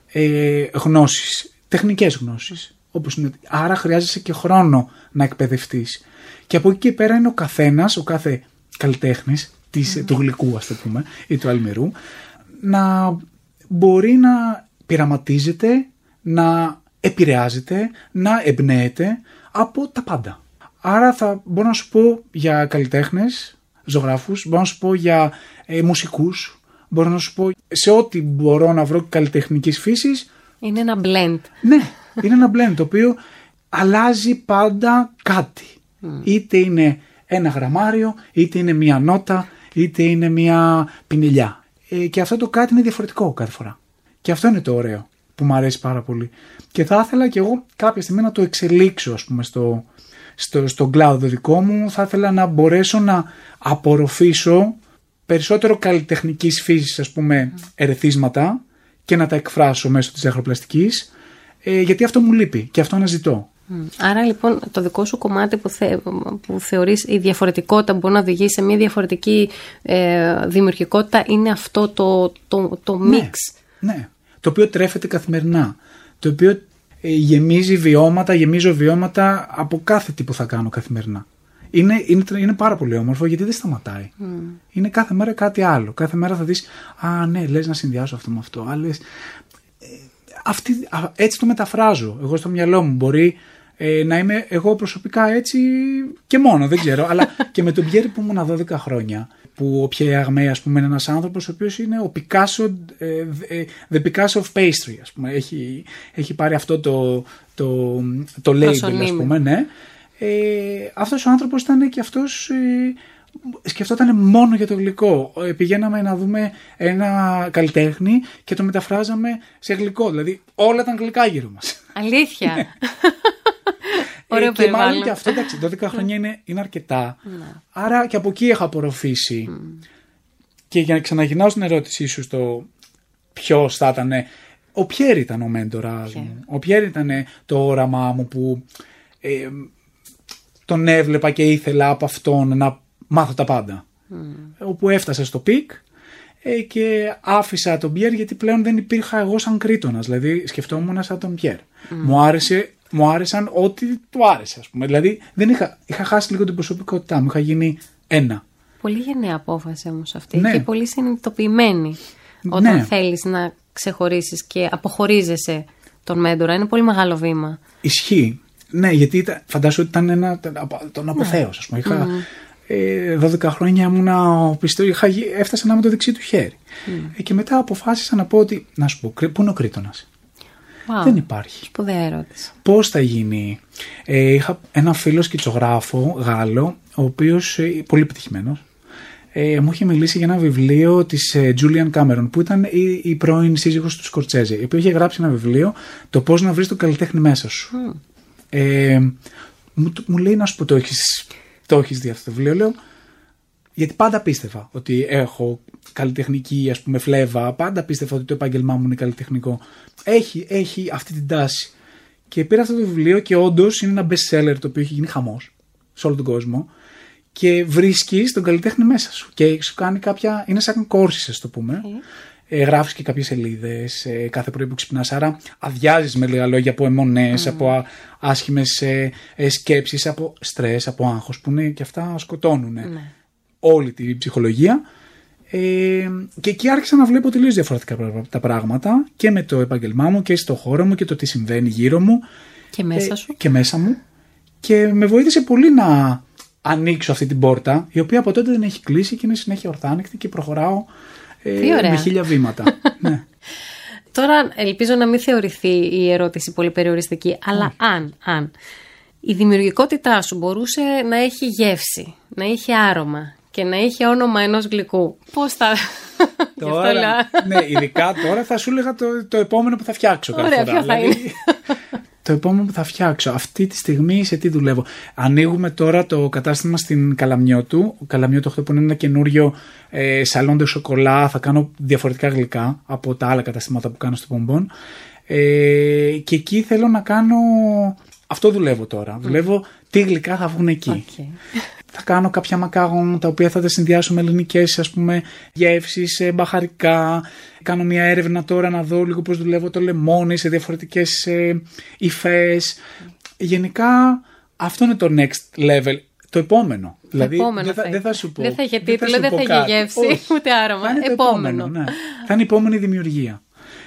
γνώσεις, τεχνικές γνώσεις. Όπως είναι. Άρα χρειάζεσαι και χρόνο να εκπαιδευτείς. Και από εκεί και πέρα είναι ο καθένας, ο κάθε καλλιτέχνης του γλυκού, ας το πούμε, ή του αλμυρού, να μπορεί να πειραματίζεται, να επηρεάζεται, να εμπνέεται από τα πάντα. Άρα θα μπορώ να σου πω για καλλιτέχνες, ζωγράφους, μπορώ να σου πω για μουσικούς, μπορώ να σου πω σε ό,τι μπορώ να βρω καλλιτεχνικής φύσης. Είναι ένα blend. Ναι, είναι ένα blend το οποίο αλλάζει πάντα κάτι. Είτε είναι ένα γραμμάριο, είτε είναι μία νότα, είτε είναι μία πινελιά. Και αυτό το κάτι είναι διαφορετικό κάθε φορά. Και αυτό είναι το ωραίο που μου αρέσει πάρα πολύ. Και θα ήθελα και εγώ κάποια στιγμή να το εξελίξω, ας πούμε, στον κλάδο δικό μου. Θα ήθελα να μπορέσω να απορροφήσω περισσότερο καλλιτεχνικής φύσης, ας πούμε, ερεθίσματα και να τα εκφράσω μέσω της ζαχαροπλαστικής, γιατί αυτό μου λείπει και αυτό αναζητώ. Άρα λοιπόν το δικό σου κομμάτι που θεωρείς η διαφορετικότητα μπορεί να οδηγήσει σε μια διαφορετική δημιουργικότητα είναι αυτό το μίξ. Ναι, το οποίο τρέφεται καθημερινά, το οποίο γεμίζω βιώματα από κάθε τι που θα κάνω καθημερινά. Είναι πάρα πολύ όμορφο γιατί δεν σταματάει. Είναι κάθε μέρα κάτι άλλο. Κάθε μέρα θα δεις, ναι, λες να συνδυάσω αυτό με αυτό. Έτσι το μεταφράζω εγώ στο μυαλό μου. Μπορεί να είμαι εγώ προσωπικά έτσι και μόνο, δεν ξέρω. Αλλά και με τον Πιέρη που ήμουν 12 χρόνια, που ο Πιέρη Αγμέ, ας πούμε, είναι ένας άνθρωπος ο οποίος είναι ο Picasso, the Picasso of pastry, ας πούμε. Έχει πάρει αυτό το label, ας πούμε, ναι. Αυτός ο άνθρωπος ήταν και αυτός σκεφτόταν μόνο για το γλυκό. Πηγαίναμε να δούμε ένα καλλιτέχνη και το μεταφράζαμε σε γλυκό. Δηλαδή όλα ήταν γλυκά γύρω μας. Αλήθεια. Ωραίο και μάλλον και αυτό, εντάξει, 12 χρόνια είναι αρκετά. Άρα και από εκεί έχω απορροφήσει. Και για να ξαναγυρνάω στην ερώτησή σου στο ποιος θα ήταν. Ο Πιέρη ήταν ο μέντορας μου. Ο Πιέρη ήταν το όραμά μου που τον έβλεπα και ήθελα από αυτόν να μάθω τα πάντα. Όπου έφτασα στο πικ και άφησα τον Πιέρ γιατί πλέον δεν υπήρχα εγώ σαν Κρήτονας. Δηλαδή σκεφτόμουν σαν τον Πιέρ. Μου άρεσαν ό,τι του άρεσε, ας πούμε. Δηλαδή είχα χάσει λίγο την προσωπικότητά μου. Είχα γίνει ένα. Πολύ γενναία απόφαση όμως αυτή, ναι. Και πολύ συνειδητοποιημένη όταν θέλεις να ξεχωρίσεις και αποχωρίζεσαι τον μέντορα. Είναι πολύ μεγάλο βήμα. Ισχύει. Ναι, γιατί φαντάζομαι ότι ήταν τον αποθέως, ας πούμε. Είχα 12 χρόνια ήμουνα έφτασα να είμαι το δεξί του χέρι. Και μετά αποφάσισα να πω ότι, να σου πω, πού είναι ο Κρήτονας. Δεν υπάρχει. Σπουδαία ερώτηση. Πώς θα γίνει. Είχα ένα φίλο σκητσογράφο Γάλλο, ο οποίος πολύ επιτυχημένος, μου είχε μιλήσει για ένα βιβλίο της Julian Cameron, που ήταν η πρώην σύζυγος του Σκορτσέζε, η οποία είχε γράψει ένα βιβλίο, το πώς να βρεις τον καλλιτέχνη μέσα σου. Μου λέει, να σου πω, το έχεις δει αυτό το βιβλίο? Λέω, γιατί πάντα πίστευα ότι έχω καλλιτεχνική, ας πούμε, φλέβα, πάντα πίστευα ότι το επάγγελμά μου είναι καλλιτεχνικό. Έχει αυτή την τάση. Και πήρα αυτό το βιβλίο και όντως είναι ένα best seller το οποίο έχει γίνει χαμός σε όλο τον κόσμο. Και βρίσκεις τον καλλιτέχνη μέσα σου και σου κάνει κάποια. Είναι σαν κόρσις, ας το πούμε. Γράφεις και κάποιες σελίδες κάθε πρωί που ξυπνάς. Άρα αδειάζεις με λίγα λόγια από αιμονές, από άσχημες σκέψεις, από στρες, από άγχος, που είναι και αυτά σκοτώνουν όλη την ψυχολογία. Και εκεί άρχισα να βλέπω τελείως διαφορετικά τα πράγματα και με το επάγγελμά μου και στο χώρο μου και το τι συμβαίνει γύρω μου και μέσα μου. Και με βοήθησε πολύ να ανοίξω αυτή την πόρτα, η οποία από τότε δεν έχει κλείσει και είναι συνέχεια ορθάνικτη και προχωράω με 1000 βήματα. Ναι. Τώρα ελπίζω να μην θεωρηθεί η ερώτηση πολύ περιοριστική, αλλά αν η δημιουργικότητά σου μπορούσε να έχει γεύση, να έχει άρωμα και να έχει όνομα ενός γλυκού, πώς θα... Τώρα, ναι, ειδικά τώρα θα σου έλεγα το επόμενο που θα φτιάξω. Ωραία, ποιο θα είναι? Το επόμενο που θα φτιάξω. Αυτή τη στιγμή σε τι δουλεύω? Ανοίγουμε τώρα το κατάστημα στην Καλαμιώτου. Καλαμιώτου 8 που είναι ένα καινούριο σαλόν de σοκολά. Θα κάνω διαφορετικά γλυκά από τα άλλα καταστήματα που κάνω στο Πομπον. Και εκεί θέλω να κάνω... Αυτό δουλεύω τώρα. Δουλεύω τι γλυκά θα βγουν εκεί. Okay. Θα κάνω κάποια μακάγων τα οποία θα τα συνδυάσω με ελληνικές, ας πούμε, γεύσεις, μπαχαρικά. Κάνω μια έρευνα τώρα να δω λίγο πώς δουλεύω το λεμόνι σε διαφορετικές υφές. Γενικά αυτό είναι το next level. Το επόμενο. Δηλαδή δεν θα σου πω. Δεν θα είχε τίτλο, δεν θα είχε γεύση, ούτε άρωμα. Θα είναι επόμενο, ναι. Θα είναι η επόμενη δημιουργία.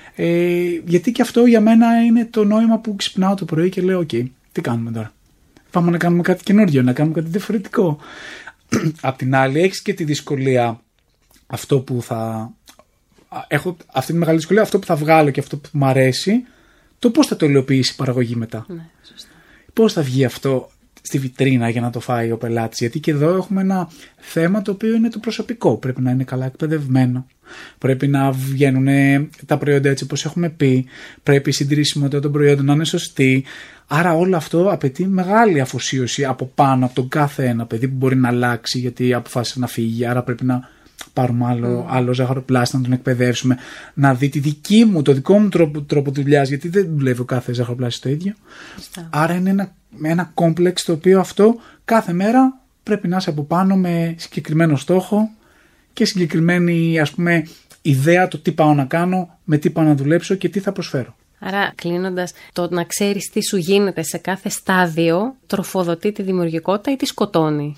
Γιατί και αυτό για μένα είναι το νόημα που ξυπνάω το πρωί και λέω: OK, τι κάνουμε τώρα? Πάμε να κάνουμε κάτι καινούριο, να κάνουμε κάτι διαφορετικό. Απ' την άλλη, έχεις και τη δυσκολία. Αυτό που θα. Έχω αυτή τη μεγάλη δυσκολία, αυτό που θα βγάλω και αυτό που μου αρέσει, το πώς θα το υλοποιήσει η παραγωγή μετά. Ναι, σωστά. Πώς θα βγει αυτό στη βιτρίνα για να το φάει ο πελάτης. Γιατί και εδώ έχουμε ένα θέμα το οποίο είναι το προσωπικό. Πρέπει να είναι καλά εκπαιδευμένο. Πρέπει να βγαίνουν τα προϊόντα έτσι όπως έχουμε πει. Πρέπει η συντηρησιμότητα των προϊόντων να είναι σωστή. Άρα όλο αυτό απαιτεί μεγάλη αφοσίωση από πάνω από τον κάθε ένα παιδί που μπορεί να αλλάξει γιατί αποφάσισε να φύγει. Άρα πρέπει να πάρουμε άλλο ζαχαροπλάστη, να τον εκπαιδεύσουμε, να δει το δικό μου τρόπο δουλειάς, γιατί δεν δουλεύει ο κάθε ζαχαροπλάστη το ίδιο. Άρα είναι ένα κόμπλεξ το οποίο αυτό κάθε μέρα πρέπει να είσαι από πάνω με συγκεκριμένο στόχο και συγκεκριμένη, ας πούμε, ιδέα το τι πάω να κάνω, με τι πάω να δουλέψω και τι θα προσφέρω. Άρα, κλείνοντας, το να ξέρεις τι σου γίνεται σε κάθε στάδιο τροφοδοτεί τη δημιουργικότητα ή τη σκοτώνει?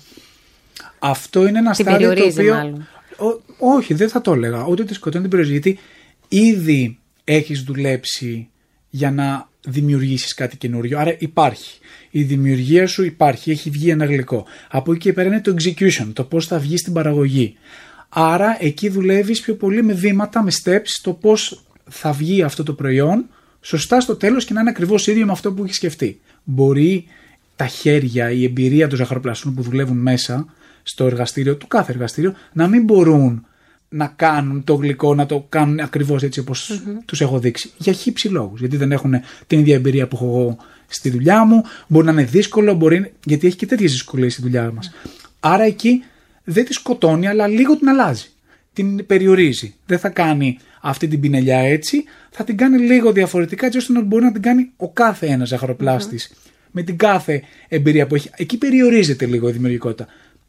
Αυτό είναι ένα στάδιο το οποίο... Μάλλον. Όχι, δεν θα το έλεγα. Ούτε τη σκοτώνει, την περιορίζει. Γιατί ήδη έχεις δουλέψει για να δημιουργήσεις κάτι καινούριο. Άρα υπάρχει. Η δημιουργία σου υπάρχει. Έχει βγει ένα γλυκό. Από εκεί και πέρα είναι το execution. Το πώς θα βγει στην παραγωγή. Άρα εκεί δουλεύεις πιο πολύ με βήματα, με steps, το πώς θα βγει αυτό το προϊόν σωστά στο τέλος και να είναι ακριβώς ίδιο με αυτό που έχει σκεφτεί. Μπορεί τα χέρια, η εμπειρία των ζαχαροπλαστών που δουλεύουν μέσα στο εργαστήριο, του κάθε εργαστήριο, να μην μπορούν να κάνουν το γλυκό, να το κάνουν ακριβώς έτσι όπως τους έχω δείξει. Για χύψη λόγους. Γιατί δεν έχουν την ίδια εμπειρία που έχω εγώ στη δουλειά μου. Μπορεί να είναι δύσκολο, γιατί έχει και τέτοιες δυσκολίες στη δουλειά μας. Άρα εκεί δεν τη σκοτώνει, αλλά λίγο την αλλάζει. Την περιορίζει. Δεν θα κάνει αυτή την πινελιά έτσι, θα την κάνει λίγο διαφορετικά, έτσι ώστε να μπορεί να την κάνει ο κάθε ένας ζαχαροπλάστης με την κάθε εμπειρία που έχει. Εκεί περιορίζεται λίγο η δημιουργικότητα.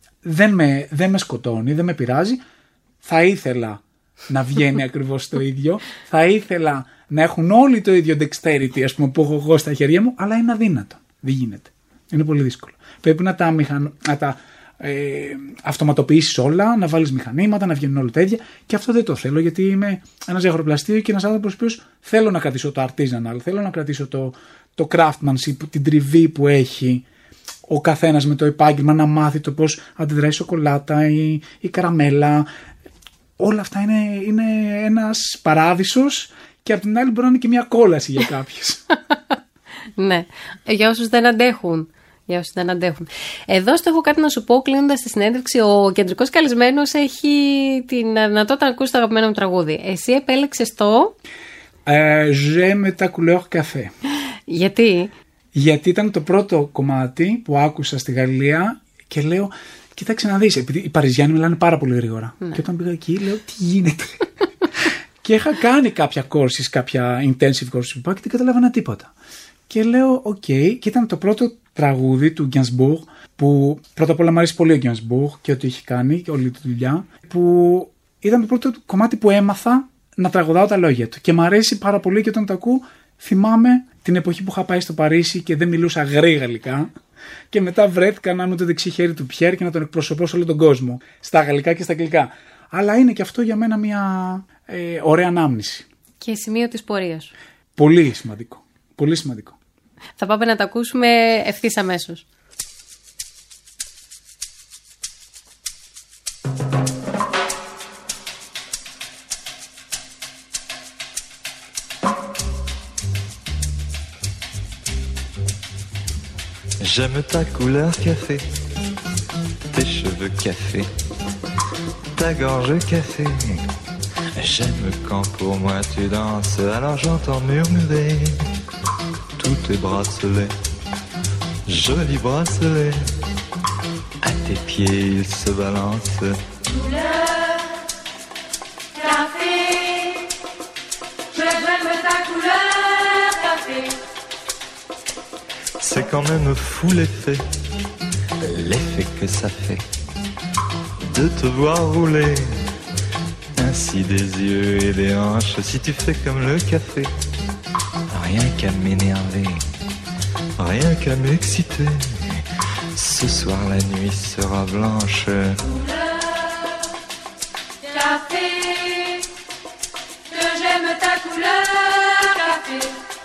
Δεν με σκοτώνει, δεν με πειράζει. Θα ήθελα να βγαίνει ακριβώς το ίδιο. Θα ήθελα να έχουν όλοι το ίδιο dexterity, ας πούμε, που έχω εγώ στα χέρια μου, αλλά είναι αδύνατο. Δεν γίνεται. Είναι πολύ δύσκολο. Πρέπει να τα αυτοματοποιήσεις όλα, να βάλεις μηχανήματα, να βγαίνουν όλα τα ίδια. Και αυτό δεν το θέλω, γιατί είμαι ένας ζαχαροπλαστής και ένας άνθρωπος που θέλω να κρατήσω το artisanal, θέλω να κρατήσω το craftsmanship, την τριβή που έχει ο καθένας με το επάγγελμα, να μάθει το πώς αντιδράει η σοκολάτα, η καραμέλα. Όλα αυτά είναι ένας παράδεισος και απ' την άλλη μπορεί να είναι και μια κόλαση για κάποιους. Ναι, για όσους δεν αντέχουν. Εδώ στο έχω κάτι να σου πω κλείνοντας τη συνέντευξη. Ο κεντρικός καλεσμένος έχει την δυνατότητα να ακούσει το αγαπημένο μου τραγούδι. Εσύ επέλεξες το... J'aime ta couleur café. Γιατί? Γιατί ήταν το πρώτο κομμάτι που άκουσα στη Γαλλία και λέω, κοίταξε να δεις, επειδή οι Παριζιάνοι μιλάνε πάρα πολύ γρήγορα. Ναι. Και όταν πήγα εκεί λέω, τι γίνεται? Και είχα κάνει κάποια courses, κάποια intensive courses και δεν καταλάβαινα τίποτα. Και λέω, οκ, και ήταν το πρώτο τραγούδι του Gainsbourg, που πρώτα απ' όλα μου αρέσει πολύ ο Gainsbourg και ό,τι έχει κάνει και όλη τη δουλειά, που ήταν το πρώτο κομμάτι που έμαθα να τραγουδάω τα λόγια του. Και μου αρέσει πάρα πολύ και όταν το ακούω, θυμάμαι την εποχή που είχα πάει στο Παρίσι και δεν μιλούσα γαλλικά. Και μετά βρέθηκα να είμαι το δεξί χέρι του Πιέρ και να τον εκπροσωπώ σε όλο τον κόσμο. Στα γαλλικά και στα αγγλικά. Αλλά είναι και αυτό για μένα μια ωραία ανάμνηση. Και σημείο της πορείας σου. Πολύ σημαντικό. Πολύ σημαντικό. Θα πάμε να τα ακούσουμε ευθύς αμέσως. J'aime ta couleur café, tes cheveux café, ta gorge café. J'aime quand pour moi tu danses, alors j'entends murmurer tous tes bracelets, jolis bracelets. À tes pieds ils se balancent. Couleur café, j'aime ta couleur café. C'est quand même fou l'effet que ça fait de te voir rouler ainsi des yeux et des hanches. Si tu fais comme le café, rien qu'à m'énerver, rien qu'à m'exciter. Ce soir la nuit sera blanche. Couleur café, que j'aime ta couleur café.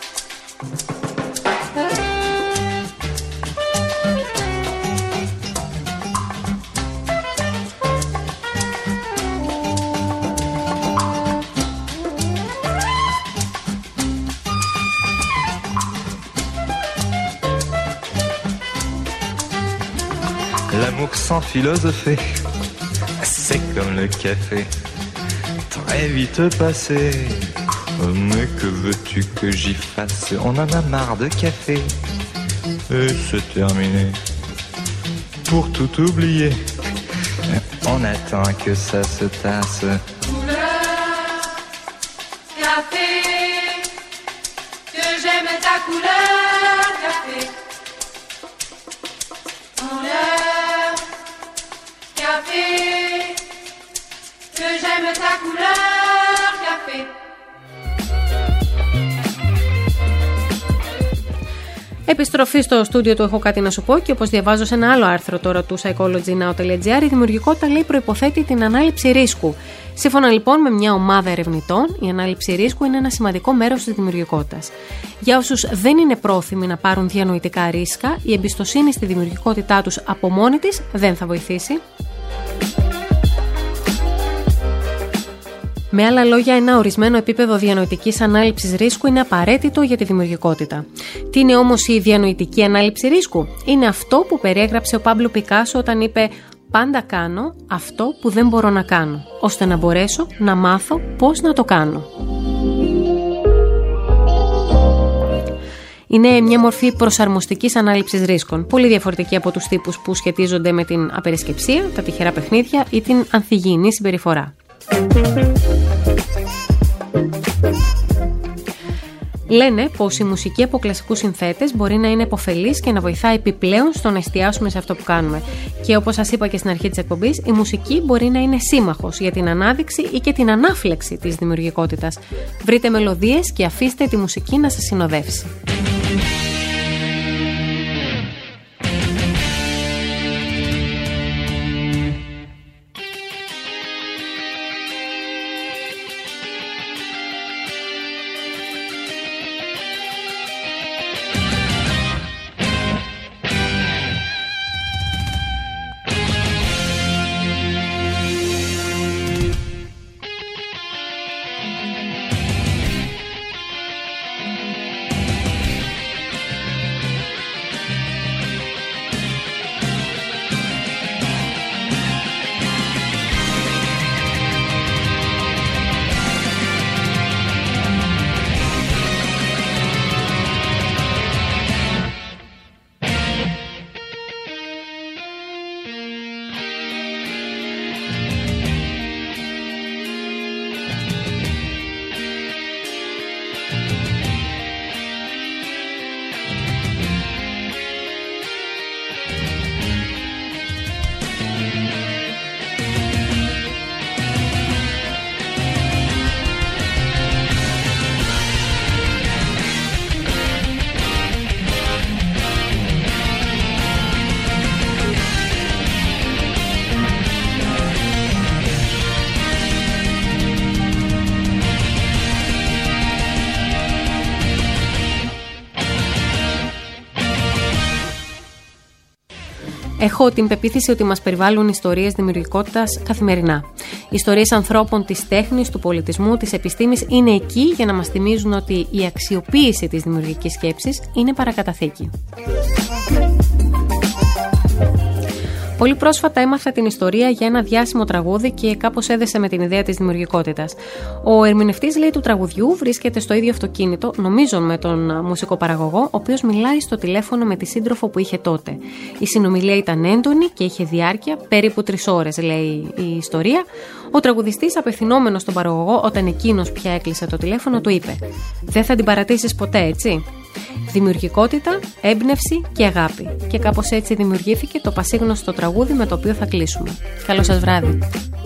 L'amour sans philosopher, c'est comme le café, très vite passé. Mais que veux-tu que j'y fasse? On en a marre de café, et c'est terminé. Pour tout oublier, on attend que ça se tasse. Couleur café, que j'aime ta couleur café. Couleur café, que j'aime ta couleur café. Επιστροφή στο στούντιο του Έχω κάτι να σου πω και όπως διαβάζω σε ένα άλλο άρθρο τώρα του psychologynow.gr, η δημιουργικότητα λέει προϋποθέτει την ανάληψη ρίσκου. Σύμφωνα λοιπόν με μια ομάδα ερευνητών, η ανάληψη ρίσκου είναι ένα σημαντικό μέρος της δημιουργικότητας. Για όσους δεν είναι πρόθυμοι να πάρουν διανοητικά ρίσκα, η εμπιστοσύνη στη δημιουργικότητά τους από μόνη της δεν θα βοηθήσει. Με άλλα λόγια, ένα ορισμένο επίπεδο διανοητικής ανάληψης ρίσκου είναι απαραίτητο για τη δημιουργικότητα. Τι είναι όμως η διανοητική ανάληψη ρίσκου? Είναι αυτό που περιέγραψε ο Πάμπλο Πικάσο όταν είπε «Πάντα κάνω αυτό που δεν μπορώ να κάνω, ώστε να μπορέσω να μάθω πώς να το κάνω». Είναι μια μορφή προσαρμοστικής ανάληψης ρίσκων, πολύ διαφορετική από τους τύπους που σχετίζονται με την απερισκεψία, τα τυχερά παιχνίδια ή την ανθυγιεινή συμπεριφορά. Λένε πως η μουσική από κλασικούς συνθέτες μπορεί να είναι επωφελής και να βοηθάει επιπλέον στο να εστιάσουμε σε αυτό που κάνουμε. Και όπως σας είπα και στην αρχή της εκπομπής, η μουσική μπορεί να είναι σύμμαχος για την ανάδειξη ή και την ανάφλεξη της δημιουργικότητας. Βρείτε μελωδίες και αφήστε τη μουσική να σας συνοδεύσει. Έχω την πεποίθηση ότι μας περιβάλλουν ιστορίες δημιουργικότητας καθημερινά. Ιστορίες ανθρώπων της τέχνης, του πολιτισμού, της επιστήμης είναι εκεί για να μας θυμίζουν ότι η αξιοποίηση της δημιουργικής σκέψης είναι παρακαταθήκη. Πολύ πρόσφατα έμαθα την ιστορία για ένα διάσημο τραγούδι και κάπως έδεσε με την ιδέα της δημιουργικότητας. Ο ερμηνευτής, λέει, του τραγουδιού βρίσκεται στο ίδιο αυτοκίνητο, νομίζω με τον μουσικοπαραγωγό, ο οποίος μιλάει στο τηλέφωνο με τη σύντροφο που είχε τότε. Η συνομιλία ήταν έντονη και είχε διάρκεια περίπου 3 ώρες, λέει η ιστορία. Ο τραγουδιστής, απευθυνόμενος στον παραγωγό, όταν εκείνος πια έκλεισε το τηλέφωνο, του είπε: «Δεν θα την παρατήσεις ποτέ, έτσι?» Δημιουργικότητα, έμπνευση και αγάπη. Και κάπως έτσι δημιουργήθηκε το πασίγνωστο τραγούδι με το οποίο θα κλείσουμε. Καλό σας βράδυ.